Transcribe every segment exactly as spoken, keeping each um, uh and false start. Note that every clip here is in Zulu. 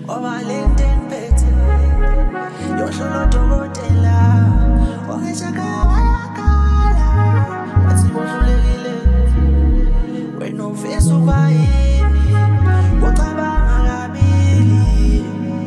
ovalente niphethe yohlolo dokotela ongishaka bayakhala bathi bohlulekile wena ufisa ukuba yini ucabanga kabili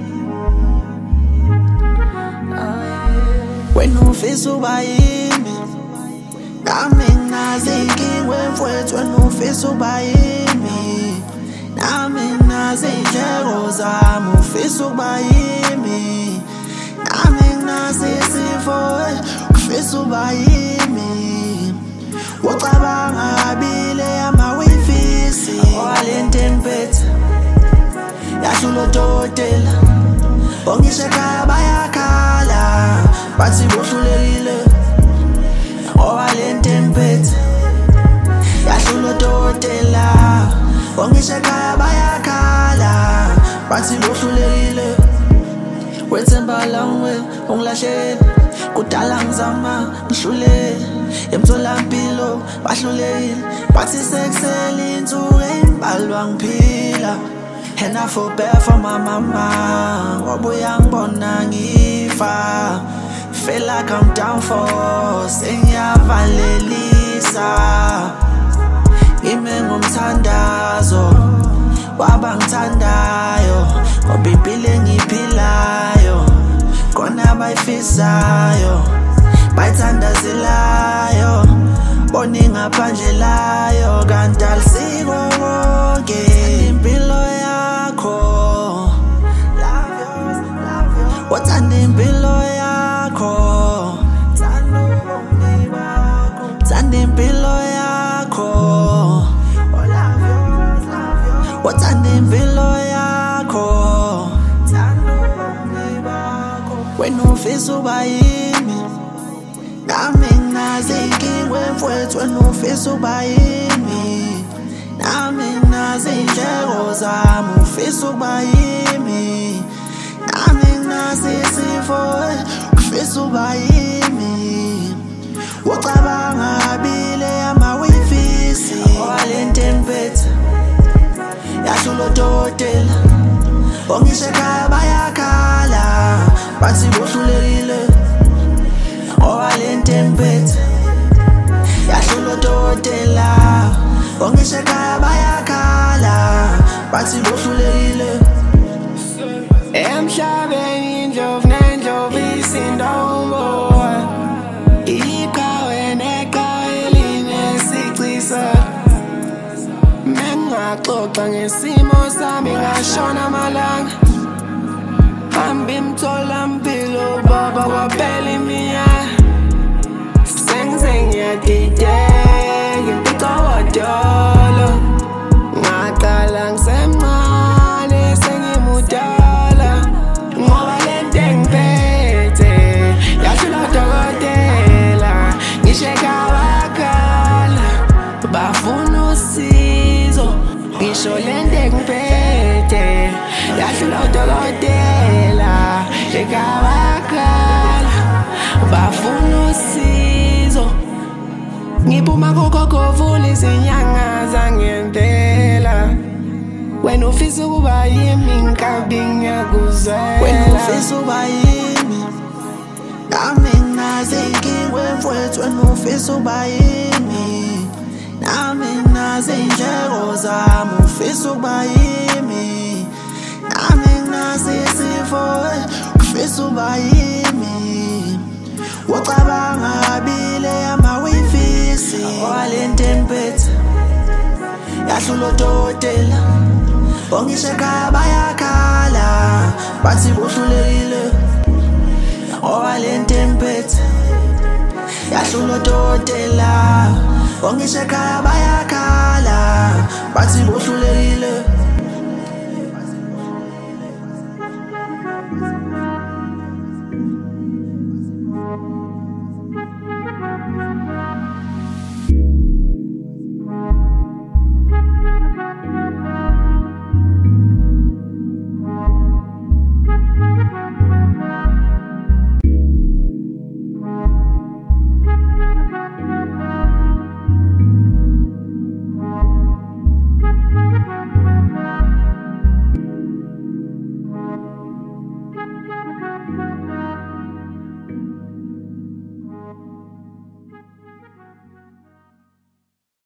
wena ufisa ukuba yini nami nginazi inkinga mfowethu wena ufisa ukuba yini nami nginazi indleko zami ufisa ukuba yimi nami nginazi isifo ufisa ukuba yimi ucabanga kabili ama wifisi owalente niphethe yahlula odokotela ongishaka bayakhala bathi bohlulekile owalente niphethe yahlula odokotela ongishaka bayakhala bathi bohlulekile wethemba langwe ungilahlele kudala ngizama ngihlule emtholampilo bahlulekile bathi sekusele insuku embalwa ngiphila and I feel bad for my mama wabuya ngibona ngifa feel like I'm down for sengiyavalelisa ime ngomthandazo waba ngithandayo ngoba impilo engiphilayo khona abayifisayo bayithandazelayo boni ngaphandle layo kanti alisiko konke impilo yakho wathanda impilo yakho thanda impilo yakho wathanda impilo yakho wena ufisa ukuba yimi nami nginazi inkinga mfowethu wena ufisa ukuba yimi nami nginazi indleko zami ufisa ukuba yimi nami nginazi isifo ufisa ukuba yimi ucabanga kabili ama wifisi owalente niphethe yahlula odokotela ongishaka bayakhala bathi bohlulekile owalente niphethe yahlula odokotela ongishaka bayakhala bathi bohlulekile emhlabeni indlovu nendlovu isindomo iqhawe neqhawe linesicisa mengaxoxa ngesimo sami ngashona amalanga hambi emtholampilo baba waphela iminyaka sengize ngiyadideka impica wadolo ngaqala ngisemncane sengimudala ngoba lento engiphethe yahlula odokotela ngisheka bakhala bafuna usizo ngisho lento engiphethe yahlula odokotela ngisheka bakhala bafuna usizo ngiphuma kugogovula izinyanga zangempela wena ufisa ukuba yimi ngikabi ngiyakuzela wena ufisa ukuba yimi nami nginazi inkinga mfowethu wena ufisa ukuba yimi nami nginazi indleko zami ufisa ukuba yimi nami nginazi isifo ufisa ukuba yimi ucabanga kabili ama wifisi owalente niphethe yahlula odokotela ongishaka bayakhala bathi bohlulekile owalente niphethe yahlula odokotela ongishaka bayakhala bathi bohlulekile